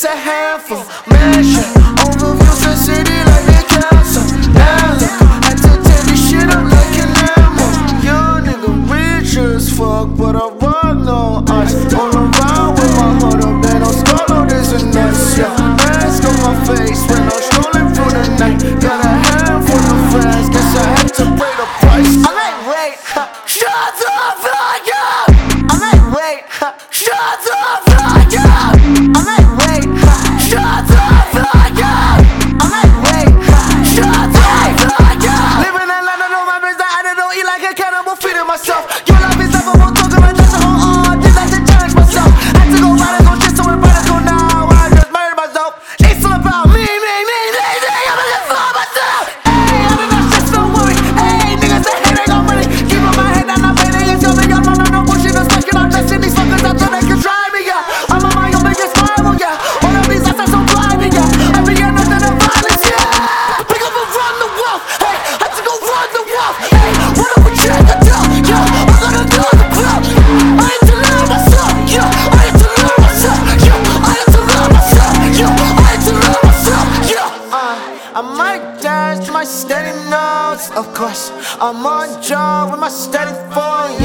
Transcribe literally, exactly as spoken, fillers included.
it's a handful. Mansion, overviews the city like the council. Now look, had to take this shit up like an animal. Young nigga rich as fuck, but I run no ice. On the ride with my hood up, and on Scarlet is a nuts, yeah. Mask on my face when I'm strolling through the night. Got a handful of friends, guess I had to pay the price. I like wait, shut the fuck up. I like wait, shut the fuck up. I like wait, shut the fuck up. I like wait, shut the fuck up. Living in London on my wrist, I don't eat like a cannibal, feeding myself. Your love is lovable, talking about just a whole on. Did that to challenge myself. Had to go ride and go chase someone radical now. I just murdered myself. It's all about me, me, me, me, me. I'm looking for myself. Hey, I'm in that shit, so worry. Hey, niggas say hey, they gon' money. Keep on my head down, I'm fading. It's your big, I'm on no bullshit. I'm stuck in our blessing. These fuckers out there, they can try me, yeah. I'm on my own biggest rival, yeah. All of these assets, I'm blinding, yeah. I began nothing to violence, yeah. Pick up and run the wealth. Hey, had to go run the wealth. Hey, what up with check the deal? Yo, I'm gonna do the club. I had to love myself, yo. I had to love myself, yo. I had to love myself, yo. I had to love myself, yo. Uh, I might dance to my steady notes, of course. I'm on job with my steady phone,